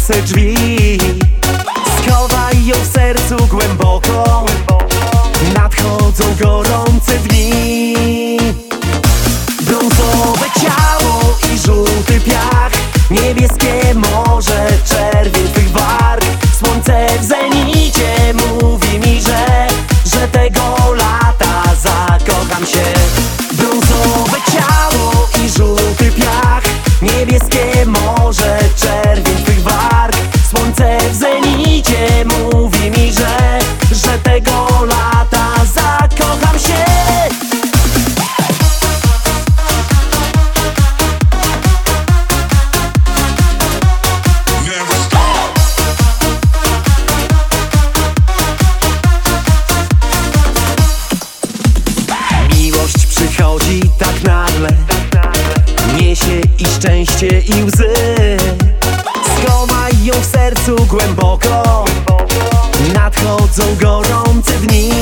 swe drzwi. Schowaj ją w sercu głęboko, nadchodzą gorące dni. Brązowe ciało i żółty piach, niebieskie morze, czerwień twych warg. Słońce w zenicie mówi mi, że tego lata zakocham się. Brązowe ciało i żółty piach, niebieskie morze, czerwień twych warg. Słońce w zenicie mówi mi, że tego lata zakocham się. Miłość przychodzi tak nagle, niesie i szczęście i łzy. Schowaj ją w sercu głęboko, nadchodzą gorące dni.